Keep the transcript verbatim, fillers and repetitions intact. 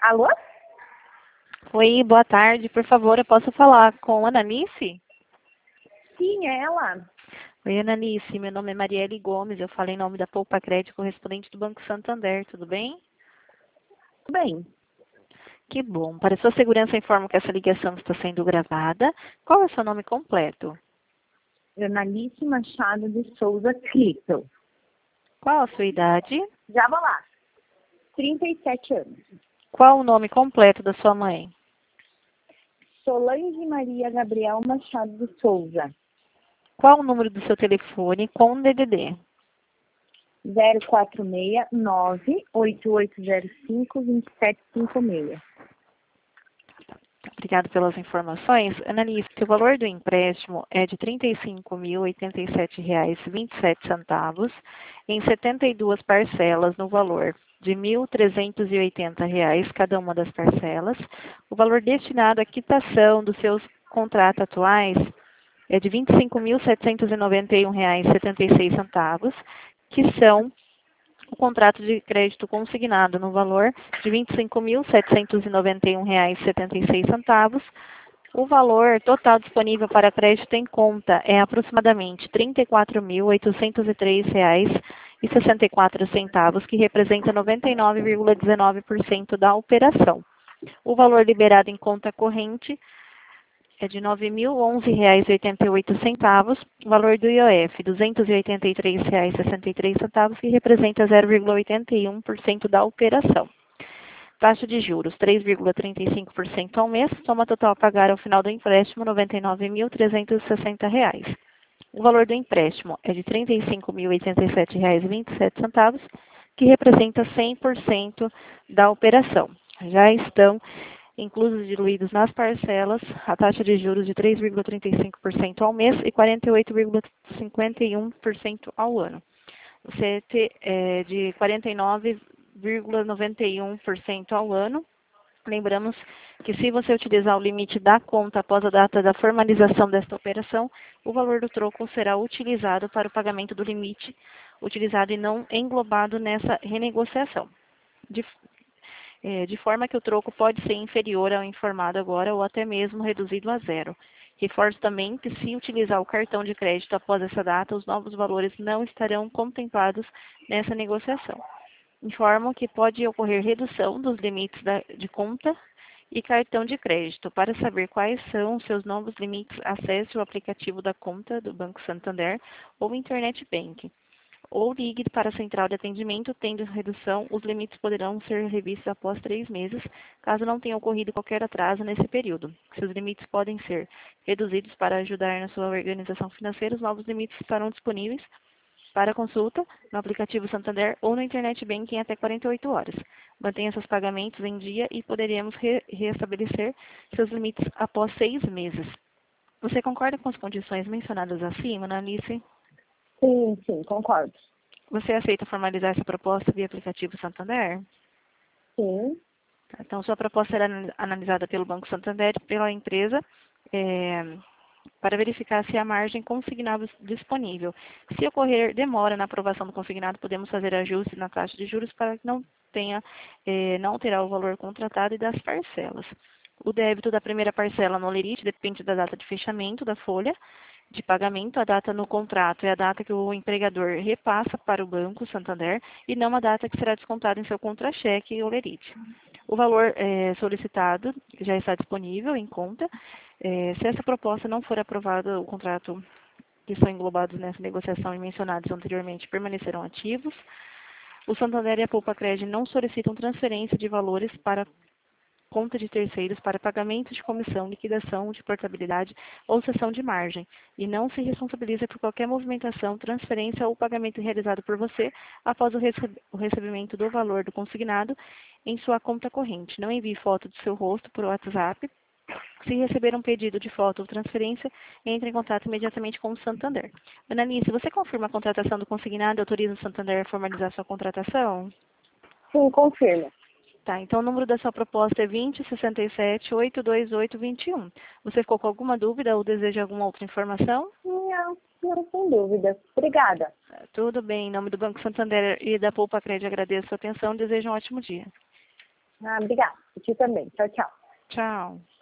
Alô? Oi, boa tarde. Por favor, eu posso falar com a Ananice? Sim, é ela. Oi, Ananice. Meu nome é Marielle Gomes. Eu falo em nome da Poupa Crédito, correspondente do Banco Santander. Tudo bem? Tudo bem. Que bom. Para sua segurança, informo que essa ligação está sendo gravada. Qual é o seu nome completo? Analice Machado de Souza Clipper. Qual a sua idade? Já vou lá. trinta e sete anos. Qual o nome completo da sua mãe? Solange Maria Gabriel Machado de Souza. Qual o número do seu telefone com D D D? zero quatro seis nove oito oito zero cinco dois sete cinco seis. Obrigada pelas informações. Ananice, o valor do empréstimo é de trinta e cinco mil, oitenta e sete reais e vinte e sete centavos em setenta e duas parcelas no valor de mil trezentos e oitenta reais cada uma das parcelas. O valor destinado à quitação dos seus contratos atuais é de vinte e cinco mil, setecentos e noventa e um reais e setenta e seis centavos, que são o contrato de crédito consignado no valor de vinte e cinco mil, setecentos e noventa e um reais e setenta e seis centavos. O valor total disponível para crédito em conta é aproximadamente trinta e quatro mil, oitocentos e três reais e sessenta e quatro centavos, que representa noventa e nove vírgula dezenove por cento da operação. O valor liberado em conta corrente é de nove mil, onze reais e oitenta e oito centavos, o valor do I O F, duzentos e oitenta e três reais e sessenta e três centavos, que representa zero vírgula oitenta e um por cento da operação. Taxa de juros, três vírgula trinta e cinco por cento ao mês, soma total a pagar ao final do empréstimo, noventa e nove mil, trezentos e sessenta reais. O valor do empréstimo é de trinta e cinco mil, oitenta e sete reais e vinte e sete centavos, que representa cem por cento da operação. Já estão inclusos diluídos nas parcelas, a taxa de juros de três vírgula trinta e cinco por cento ao mês e quarenta e oito vírgula cinquenta e um por cento ao ano. O C T é de quarenta e nove vírgula noventa e um por cento ao ano. Lembramos que se você utilizar o limite da conta após a data da formalização desta operação, o valor do troco será utilizado para o pagamento do limite utilizado e não englobado nessa renegociação. De É, de forma que o troco pode ser inferior ao informado agora ou até mesmo reduzido a zero. Reforço também que, se utilizar o cartão de crédito após essa data, os novos valores não estarão contemplados nessa negociação. Informo que pode ocorrer redução dos limites da, de conta e cartão de crédito. Para saber quais são os seus novos limites, acesse o aplicativo da conta do Banco Santander ou Internet Banking, ou ligue para a central de atendimento. Tendo redução, os limites poderão ser revistos após três meses, caso não tenha ocorrido qualquer atraso nesse período. Se os limites podem ser reduzidos para ajudar na sua organização financeira, os novos limites estarão disponíveis para consulta no aplicativo Santander ou no Internet Banking até quarenta e oito horas. Mantenha seus pagamentos em dia e poderemos re restabelecer seus limites após seis meses. Você concorda com as condições mencionadas acima, Ananice? Sim, sim, concordo. Você aceita formalizar essa proposta via aplicativo Santander? Sim. Então, sua proposta será analisada pelo Banco Santander e pela empresa é, para verificar se há margem consignável disponível. Se ocorrer demora na aprovação do consignado, podemos fazer ajustes na taxa de juros para que não tenha, é, não terá o valor contratado e das parcelas. O débito da primeira parcela no Olerite depende da data de fechamento da folha de pagamento. A data no contrato é a data que o empregador repassa para o Banco Santander e não a data que será descontada em seu contra-cheque Olerite. O valor é, solicitado já está disponível em conta. É, se essa proposta não for aprovada, o contrato que são englobados nessa negociação e mencionados anteriormente permanecerão ativos. O Santander e a Poupa Crédito não solicitam transferência de valores para conta de terceiros para pagamento de comissão, liquidação de portabilidade ou cessão de margem, e não se responsabiliza por qualquer movimentação, transferência ou pagamento realizado por você após o, receb o recebimento do valor do consignado em sua conta corrente. Não envie foto do seu rosto por WhatsApp. Se receber um pedido de foto ou transferência, entre em contato imediatamente com o Santander. Ananice, você confirma a contratação do consignado e autoriza o Santander a formalizar sua contratação? Sim, confirma. Tá, então o número da sua proposta é vinte, sessenta e sete, oitocentos e vinte e oito, vinte e um. Você ficou com alguma dúvida ou deseja alguma outra informação? Não, não, sem dúvida. Obrigada. Tudo bem, em nome do Banco Santander e da Poupa Crédito, agradeço a sua atenção e desejo um ótimo dia. Ah, obrigada. Você também. Tchau, tchau. Tchau.